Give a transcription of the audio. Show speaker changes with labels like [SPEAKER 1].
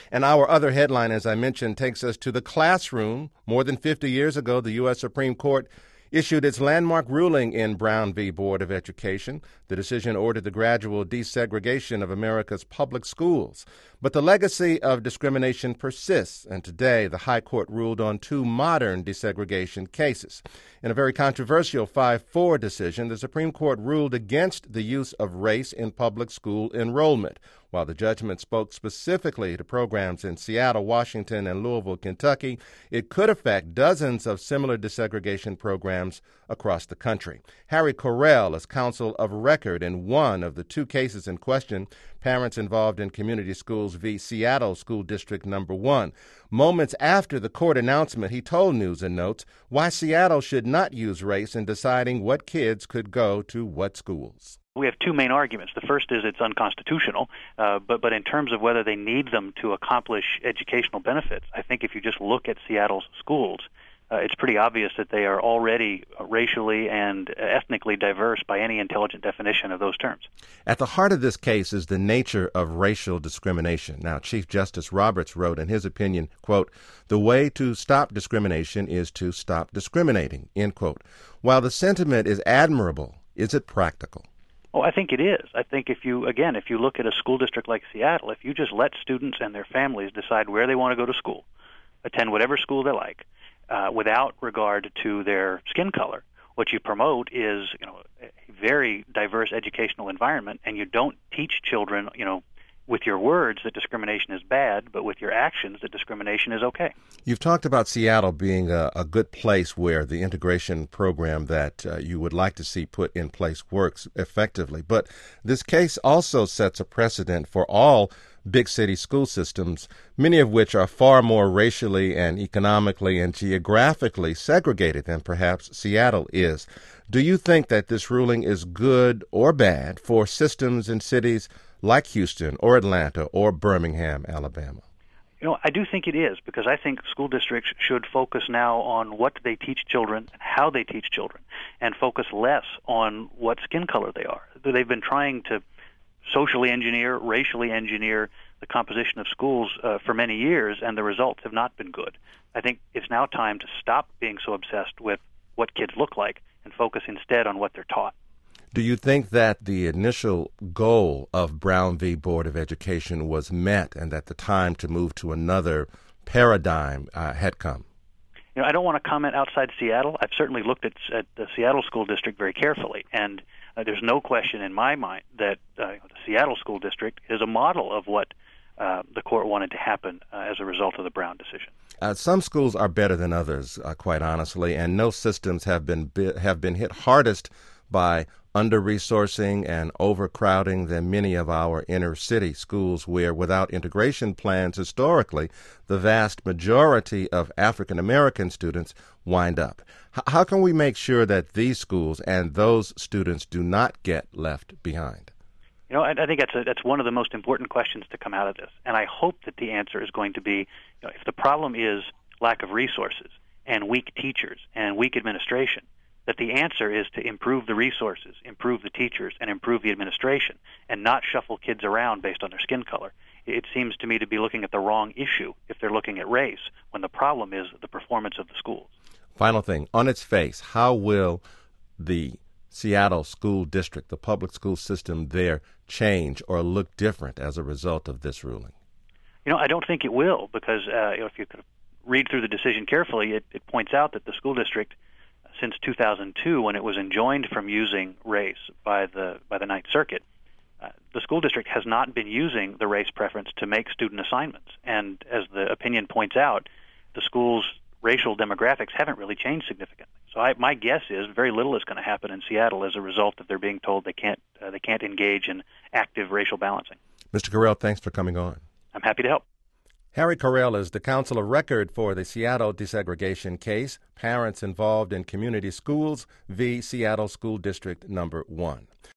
[SPEAKER 1] And our other headline, as I mentioned, takes us to the classroom. More than 50 years ago, the U.S. Supreme Court issued its landmark ruling in Brown v. Board of Education. The decision ordered the gradual desegregation of America's public schools. But the legacy of discrimination persists, and today the High Court ruled on two modern desegregation cases. In a very controversial 5-4 decision, the Supreme Court ruled against the use of race in public school enrollment. While the judgment spoke specifically to programs in Seattle, Washington, and Louisville, Kentucky, it could affect dozens of similar desegregation programs across the country. Harry Correll is counsel of record in one of the two cases in question, Parents Involved in Community Schools v. Seattle School District Number 1. Moments after the court announcement, he told News and Notes why Seattle should not use race in deciding what kids could go to what schools.
[SPEAKER 2] We have two main arguments. The first is it's unconstitutional, but in terms of whether they need them to accomplish educational benefits, I think if you just look at Seattle's schools, it's pretty obvious that they are already racially and ethnically diverse by any intelligent definition of those terms.
[SPEAKER 1] At the heart of this case is the nature of racial discrimination. Now, Chief Justice Roberts wrote in his opinion, quote, "The way to stop discrimination is to stop discriminating," end quote. While the sentiment is admirable, is it practical?
[SPEAKER 2] Oh, I think it is. I think if you look at a school district like Seattle, if you just let students and their families decide where they want to go to school, attend whatever school they like, without regard to their skin color, what you promote is, a very diverse educational environment, and you don't teach children, with your words that discrimination is bad, but with your actions that discrimination is okay.
[SPEAKER 1] You've talked about Seattle being a good place where the integration program that you would like to see put in place works effectively. But this case also sets a precedent for all big city school systems, many of which are far more racially and economically and geographically segregated than perhaps Seattle is. Do you think that this ruling is good or bad for systems in cities like Houston or Atlanta or Birmingham, Alabama?
[SPEAKER 2] I do think it is, because I think school districts should focus now on what they teach children and how they teach children, and focus less on what skin color they are. They've been trying to socially engineer, racially engineer the composition of schools for many years, and the results have not been good. I think it's now time to stop being so obsessed with what kids look like and focus instead on what they're taught.
[SPEAKER 1] Do you think that the initial goal of Brown v. Board of Education was met and that the time to move to another paradigm had come?
[SPEAKER 2] I don't want to comment outside Seattle. I've certainly looked at the Seattle School District very carefully, and there's no question in my mind that the Seattle School District is a model of what the court wanted to happen as a result of the Brown decision.
[SPEAKER 1] Some schools are better than others, quite honestly, and no systems have been hit hardest by under-resourcing and overcrowding than many of our inner-city schools, where without integration plans historically, the vast majority of African-American students wind up. How can we make sure that these schools and those students do not get left behind?
[SPEAKER 2] I think that's one of the most important questions to come out of this, and I hope that the answer is going to be, if the problem is lack of resources and weak teachers and weak administration, that the answer is to improve the resources, improve the teachers, and improve the administration, and not shuffle kids around based on their skin color. It seems to me to be looking at the wrong issue if they're looking at race, when the problem is the performance of the schools.
[SPEAKER 1] Final thing, on its face, how will the Seattle School District, the public school system there, change or look different as a result of this ruling?
[SPEAKER 2] I don't think it will, because if you could read through the decision carefully, it points out that the school district, since 2002, when it was enjoined from using race by the Ninth Circuit, the school district has not been using the race preference to make student assignments. And as the opinion points out, the school's racial demographics haven't really changed significantly. So my guess is very little is going to happen in Seattle as a result of their being told they can't engage in active racial balancing.
[SPEAKER 1] Mr. Correll, thanks for coming on.
[SPEAKER 2] I'm happy to help.
[SPEAKER 1] Harry Correll is the counsel of record for the Seattle desegregation case, Parents Involved in Community Schools v. Seattle School District Number 1.